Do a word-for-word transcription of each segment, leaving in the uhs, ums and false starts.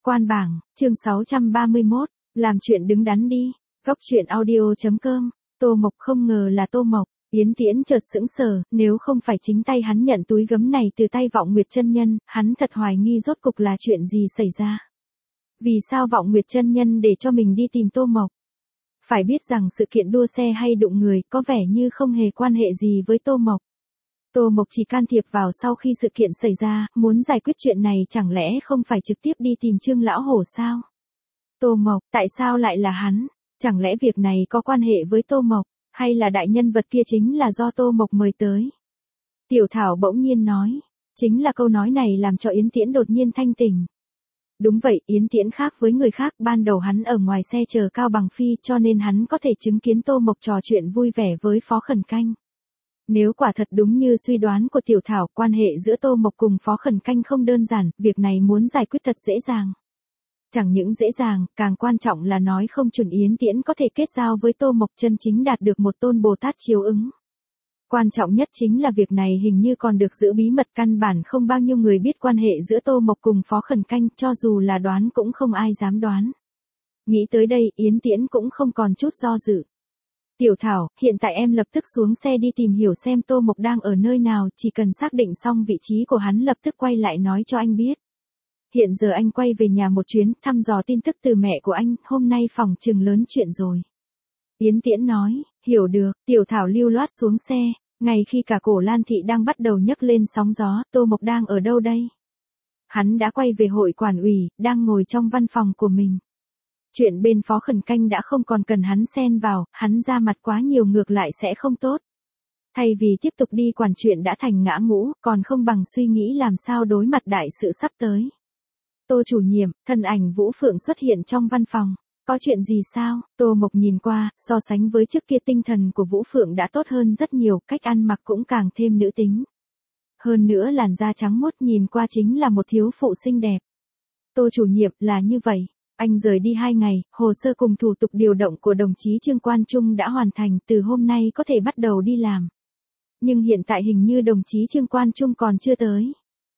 Quan bảng, chương sáu trăm ba mươi mốt, làm chuyện đứng đắn đi. Góc chuyện audio chấm com. Tô Mộc không ngờ là Tô Mộc. Yến Tiễn chợt sững sờ, nếu không phải chính tay hắn nhận túi gấm này từ tay Vọng Nguyệt chân nhân, hắn thật hoài nghi rốt cục là chuyện gì xảy ra. Vì sao Vọng Nguyệt chân nhân để cho mình đi tìm Tô Mộc? Phải biết rằng sự kiện đua xe hay đụng người có vẻ như không hề quan hệ gì với Tô Mộc. Tô Mộc chỉ can thiệp vào sau khi sự kiện xảy ra, muốn giải quyết chuyện này chẳng lẽ không phải trực tiếp đi tìm Trương Lão Hổ sao? Tô Mộc, tại sao lại là hắn? Chẳng lẽ việc này có quan hệ với Tô Mộc, hay là đại nhân vật kia chính là do Tô Mộc mời tới? Tiểu Thảo bỗng nhiên nói, chính là câu nói này làm cho Yến Tiễn đột nhiên thanh tỉnh. Đúng vậy, Yến Tiễn khác với người khác, ban đầu hắn ở ngoài xe chờ Cao Bằng Phi cho nên hắn có thể chứng kiến Tô Mộc trò chuyện vui vẻ với Phó Khẩn Canh. Nếu quả thật đúng như suy đoán của Tiểu Thảo, quan hệ giữa Tô Mộc cùng Phó Khẩn Canh không đơn giản, việc này muốn giải quyết thật dễ dàng. Chẳng những dễ dàng, càng quan trọng là nói không chừng Yến Tiễn có thể kết giao với Tô Mộc chân chính đạt được một tôn Bồ Tát chiếu ứng. Quan trọng nhất chính là việc này hình như còn được giữ bí mật, căn bản không bao nhiêu người biết quan hệ giữa Tô Mộc cùng Phó Khẩn Canh, cho dù là đoán cũng không ai dám đoán. Nghĩ tới đây, Yến Tiễn cũng không còn chút do dự. Tiểu Thảo, hiện tại em lập tức xuống xe đi tìm hiểu xem Tô Mộc đang ở nơi nào, chỉ cần xác định xong vị trí của hắn lập tức quay lại nói cho anh biết. Hiện giờ anh quay về nhà một chuyến, thăm dò tin tức từ mẹ của anh, hôm nay phòng trừng lớn chuyện rồi. Yến Tiễn nói, hiểu được. Tiểu Thảo lưu loát xuống xe, ngay khi cả cổ Lan Thị đang bắt đầu nhấc lên sóng gió, Tô Mộc đang ở đâu đây? Hắn đã quay về hội quản ủy, đang ngồi trong văn phòng của mình. Chuyện bên Phó Khẩn Canh đã không còn cần hắn xen vào, hắn ra mặt quá nhiều ngược lại sẽ không tốt. Thay vì tiếp tục đi quản chuyện đã thành ngã ngũ, còn không bằng suy nghĩ làm sao đối mặt đại sự sắp tới. Tô chủ nhiệm, thân ảnh Vũ Phượng xuất hiện trong văn phòng. Có chuyện gì sao? Tô Mộc nhìn qua, so sánh với trước kia tinh thần của Vũ Phượng đã tốt hơn rất nhiều, cách ăn mặc cũng càng thêm nữ tính. Hơn nữa làn da trắng muốt nhìn qua chính là một thiếu phụ xinh đẹp. Tô chủ nhiệm, là như vậy. Anh rời đi hai ngày, hồ sơ cùng thủ tục điều động của đồng chí Trương Quan Trung đã hoàn thành, từ hôm nay có thể bắt đầu đi làm. Nhưng hiện tại hình như đồng chí Trương Quan Trung còn chưa tới.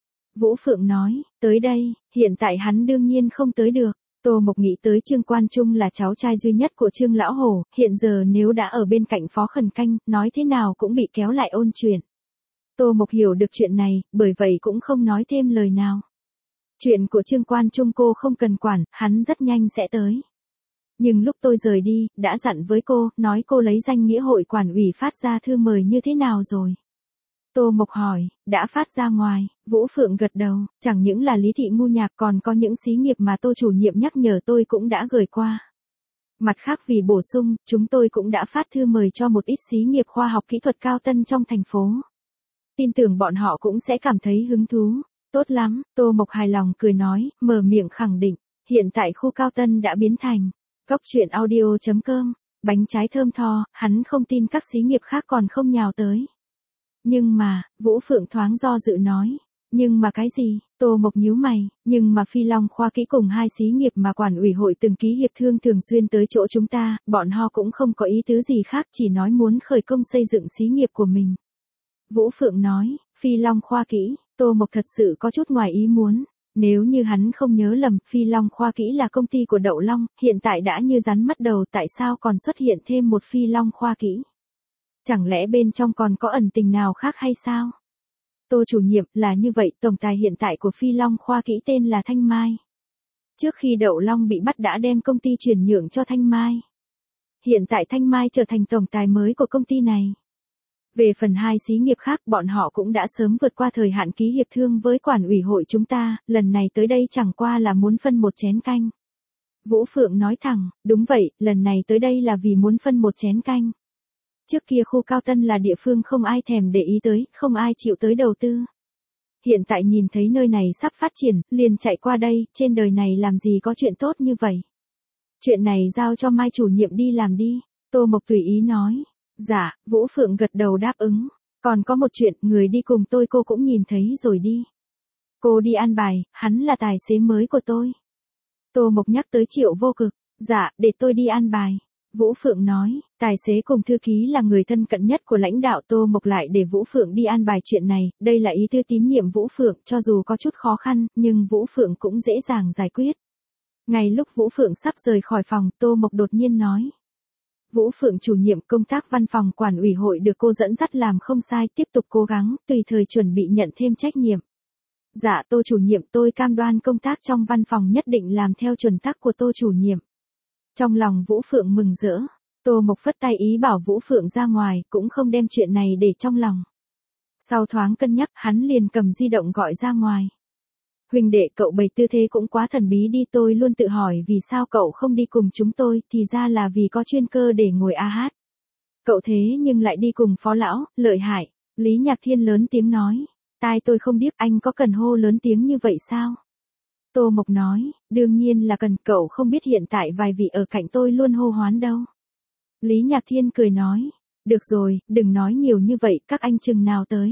Vũ Phượng nói, tới đây, hiện tại hắn đương nhiên không tới được. Tô Mộc nghĩ tới Trương Quan Trung là cháu trai duy nhất của Trương Lão Hổ, hiện giờ nếu đã ở bên cạnh Phó Khẩn Canh, nói thế nào cũng bị kéo lại ôn chuyện. Tô Mộc hiểu được chuyện này, bởi vậy cũng không nói thêm lời nào. Chuyện của Trương Quan Trung cô không cần quản, hắn rất nhanh sẽ tới. Nhưng lúc tôi rời đi, đã dặn với cô, nói cô lấy danh nghĩa hội quản ủy phát ra thư mời như thế nào rồi? Tô Mộc hỏi, đã phát ra ngoài. Vũ Phượng gật đầu, chẳng những là Lý Thị Ngu Nhạc còn có những xí nghiệp mà Tô chủ nhiệm nhắc nhở tôi cũng đã gửi qua. Mặt khác vì bổ sung, chúng tôi cũng đã phát thư mời cho một ít xí nghiệp khoa học kỹ thuật cao tân trong thành phố. Tin tưởng bọn họ cũng sẽ cảm thấy hứng thú. Tốt lắm, Tô Mộc hài lòng cười nói, mở miệng khẳng định, hiện tại khu cao tân đã biến thành góc chuyện audio chấm com, bánh trái thơm tho, hắn không tin các xí nghiệp khác còn không nhào tới. Nhưng mà, Vũ Phượng thoáng do dự nói, nhưng mà cái gì? Tô Mộc nhíu mày, nhưng mà Phi Long khoa kỹ cùng hai xí nghiệp mà quản ủy hội từng ký hiệp thương thường xuyên tới chỗ chúng ta, bọn họ cũng không có ý tứ gì khác, chỉ nói muốn khởi công xây dựng xí nghiệp của mình. Vũ Phượng nói, Phi Long khoa kỹ. Tô Mộc thật sự có chút ngoài ý muốn. Nếu như hắn không nhớ lầm, Phi Long khoa kỹ là công ty của Đậu Long, hiện tại đã như rắn mất đầu, tại sao còn xuất hiện thêm một Phi Long khoa kỹ? Chẳng lẽ bên trong còn có ẩn tình nào khác hay sao? Tô chủ nhiệm, là như vậy, tổng tài hiện tại của Phi Long khoa kỹ tên là Thanh Mai. Trước khi Đậu Long bị bắt đã đem công ty chuyển nhượng cho Thanh Mai. Hiện tại Thanh Mai trở thành tổng tài mới của công ty này. Về phần hai xí nghiệp khác, bọn họ cũng đã sớm vượt qua thời hạn ký hiệp thương với quản ủy hội chúng ta, lần này tới đây chẳng qua là muốn phân một chén canh. Vũ Phượng nói thẳng, đúng vậy, lần này tới đây là vì muốn phân một chén canh. Trước kia khu cao tân là địa phương không ai thèm để ý tới, không ai chịu tới đầu tư. Hiện tại nhìn thấy nơi này sắp phát triển, liền chạy qua đây, trên đời này làm gì có chuyện tốt như vậy. Chuyện này giao cho Mai chủ nhiệm đi làm đi, Tô Mộc tùy ý nói. Dạ, Vũ Phượng gật đầu đáp ứng. Còn có một chuyện, người đi cùng tôi cô cũng nhìn thấy rồi đi. Cô đi an bài, hắn là tài xế mới của tôi. Tô Mộc nhắc tới Triệu Vô Cực. Dạ, để tôi đi an bài. Vũ Phượng nói, tài xế cùng thư ký là người thân cận nhất của lãnh đạo. Tô Mộc lại để Vũ Phượng đi an bài chuyện này, đây là ý thư tín nhiệm Vũ Phượng, cho dù có chút khó khăn, nhưng Vũ Phượng cũng dễ dàng giải quyết. Ngay lúc Vũ Phượng sắp rời khỏi phòng, Tô Mộc đột nhiên nói. Vũ Phượng chủ nhiệm công tác văn phòng quản ủy hội được cô dẫn dắt làm không sai, tiếp tục cố gắng, tùy thời chuẩn bị nhận thêm trách nhiệm. Dạ Tô chủ nhiệm, tôi cam đoan công tác trong văn phòng nhất định làm theo chuẩn tắc của Tô chủ nhiệm. Trong lòng Vũ Phượng mừng rỡ, Tô Mộc phất tay ý bảo Vũ Phượng ra ngoài, cũng không đem chuyện này để trong lòng. Sau thoáng cân nhắc, hắn liền cầm di động gọi ra ngoài. Huynh đệ, cậu bày tư thế cũng quá thần bí đi, tôi luôn tự hỏi vì sao cậu không đi cùng chúng tôi, thì ra là vì có chuyên cơ để ngồi a hát. Cậu thế nhưng lại đi cùng Phó lão, lợi hại. Lý Nhạc Thiên lớn tiếng nói. Tai tôi không biết, anh có cần hô lớn tiếng như vậy sao? Tô Mộc nói, đương nhiên là cần, cậu không biết hiện tại vài vị ở cạnh tôi luôn hô hoán đâu. Lý Nhạc Thiên cười nói, được rồi, đừng nói nhiều như vậy, các anh chừng nào tới.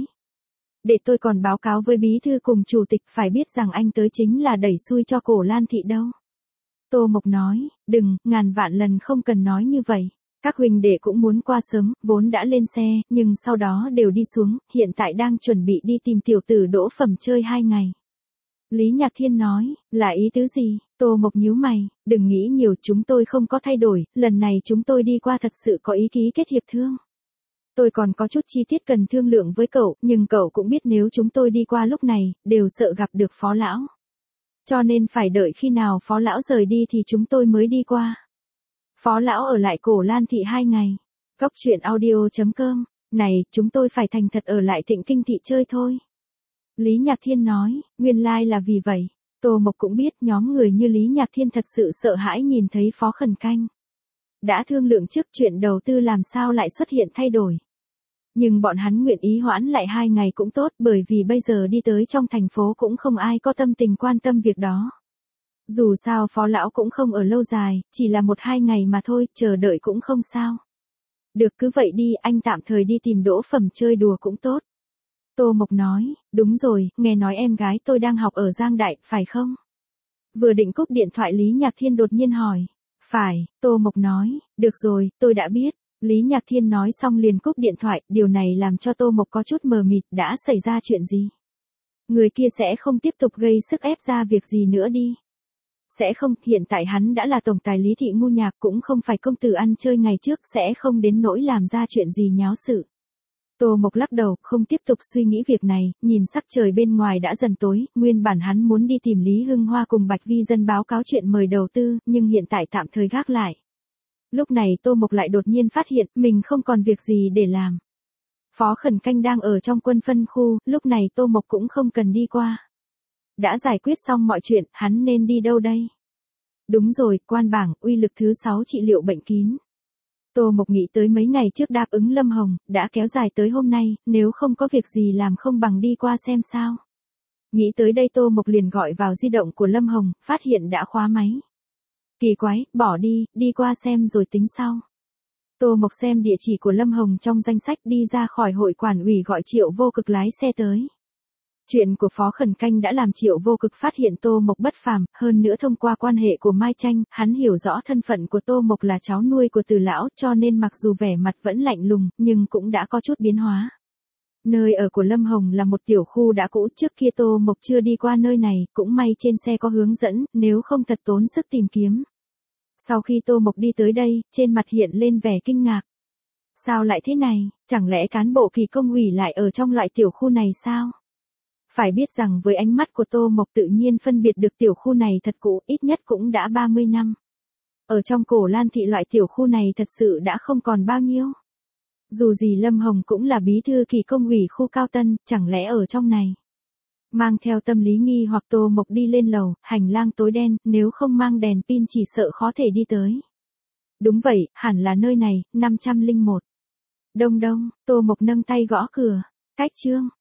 Để tôi còn báo cáo với bí thư cùng chủ tịch, phải biết rằng anh tới chính là đẩy xui cho Cổ Lan Thị đâu. Tô Mộc nói, đừng, ngàn vạn lần không cần nói như vậy. Các huynh đệ cũng muốn qua sớm, vốn đã lên xe, nhưng sau đó đều đi xuống, hiện tại đang chuẩn bị đi tìm tiểu tử Đỗ Phẩm chơi hai ngày. Lý Nhạc Thiên nói, là ý tứ gì? Tô Mộc nhíu mày, đừng nghĩ nhiều, chúng tôi không có thay đổi, lần này chúng tôi đi qua thật sự có ý ký kết hiệp thương. Tôi còn có chút chi tiết cần thương lượng với cậu, nhưng cậu cũng biết nếu chúng tôi đi qua lúc này, đều sợ gặp được Phó lão. Cho nên phải đợi khi nào Phó lão rời đi thì chúng tôi mới đi qua. Phó lão ở lại Cổ Lan Thị hai ngày. Góc truyện audio chấm com, này, chúng tôi phải thành thật ở lại Thịnh Kinh Thị chơi thôi. Lý Nhạc Thiên nói, nguyên lai là vì vậy. Tô Mộc cũng biết nhóm người như Lý Nhạc Thiên thật sự sợ hãi nhìn thấy Phó Khẩn Canh. Đã thương lượng trước chuyện đầu tư làm sao lại xuất hiện thay đổi. Nhưng bọn hắn nguyện ý hoãn lại hai ngày cũng tốt, bởi vì bây giờ đi tới trong thành phố cũng không ai có tâm tình quan tâm việc đó. Dù sao Phó lão cũng không ở lâu dài, chỉ là một hai ngày mà thôi, chờ đợi cũng không sao. Được, cứ vậy đi, anh tạm thời đi tìm Đỗ Phẩm chơi đùa cũng tốt. Tô Mộc nói, đúng rồi, nghe nói em gái tôi đang học ở Giang Đại, phải không? Vừa định cúp điện thoại Lý Nhạc Thiên đột nhiên hỏi. Phải, Tô Mộc nói, được rồi, tôi đã biết. Lý Nhạc Thiên nói xong liền cúp điện thoại, điều này làm cho Tô Mộc có chút mờ mịt, đã xảy ra chuyện gì? Người kia sẽ không tiếp tục gây sức ép ra việc gì nữa đi. Sẽ không, hiện tại hắn đã là tổng tài Lý Thị Ngu Nhạc, cũng không phải công tử ăn chơi ngày trước, sẽ không đến nỗi làm ra chuyện gì nháo sự. Tô Mộc lắc đầu, không tiếp tục suy nghĩ việc này, nhìn sắc trời bên ngoài đã dần tối, nguyên bản hắn muốn đi tìm Lý Hưng Hoa cùng Bạch Vi Dân báo cáo chuyện mời đầu tư, nhưng hiện tại tạm thời gác lại. Lúc này Tô Mộc lại đột nhiên phát hiện, mình không còn việc gì để làm. Phó Khẩn Canh đang ở trong quân phân khu, lúc này Tô Mộc cũng không cần đi qua. Đã giải quyết xong mọi chuyện, hắn nên đi đâu đây? Đúng rồi, quan bảng, uy lực thứ sáu trị liệu bệnh kín. Tô Mộc nghĩ tới mấy ngày trước đáp ứng Lâm Hồng, đã kéo dài tới hôm nay, nếu không có việc gì làm không bằng đi qua xem sao. Nghĩ tới đây Tô Mộc liền gọi vào di động của Lâm Hồng, phát hiện đã khóa máy. Kỳ quái, bỏ đi, đi qua xem rồi tính sau. Tô Mộc xem địa chỉ của Lâm Hồng trong danh sách, đi ra khỏi hội quản ủy gọi Triệu Vô Cực lái xe tới. Chuyện của Phó Khẩn Canh đã làm Triệu Vô Cực phát hiện Tô Mộc bất phàm, hơn nữa thông qua quan hệ của Mai Tranh, hắn hiểu rõ thân phận của Tô Mộc là cháu nuôi của Từ lão, cho nên mặc dù vẻ mặt vẫn lạnh lùng, nhưng cũng đã có chút biến hóa. Nơi ở của Lâm Hồng là một tiểu khu đã cũ, trước kia Tô Mộc chưa đi qua nơi này, cũng may trên xe có hướng dẫn, nếu không thật tốn sức tìm kiếm. Sau khi Tô Mộc đi tới đây, trên mặt hiện lên vẻ kinh ngạc. Sao lại thế này, chẳng lẽ cán bộ kỳ công ủy lại ở trong loại tiểu khu này sao? Phải biết rằng với ánh mắt của Tô Mộc tự nhiên phân biệt được tiểu khu này thật cũ, ít nhất cũng đã ba mươi năm. Ở trong Cổ Lan Thị loại tiểu khu này thật sự đã không còn bao nhiêu. Dù gì Lâm Hồng cũng là bí thư kỳ công ủy khu Cao Tân, chẳng lẽ ở trong này. Mang theo tâm lý nghi hoặc Tô Mộc đi lên lầu, hành lang tối đen, nếu không mang đèn pin chỉ sợ khó thể đi tới. Đúng vậy, hẳn là nơi này, năm trăm lẻ một. Đông đông, Tô Mộc nâng tay gõ cửa. Cách chương,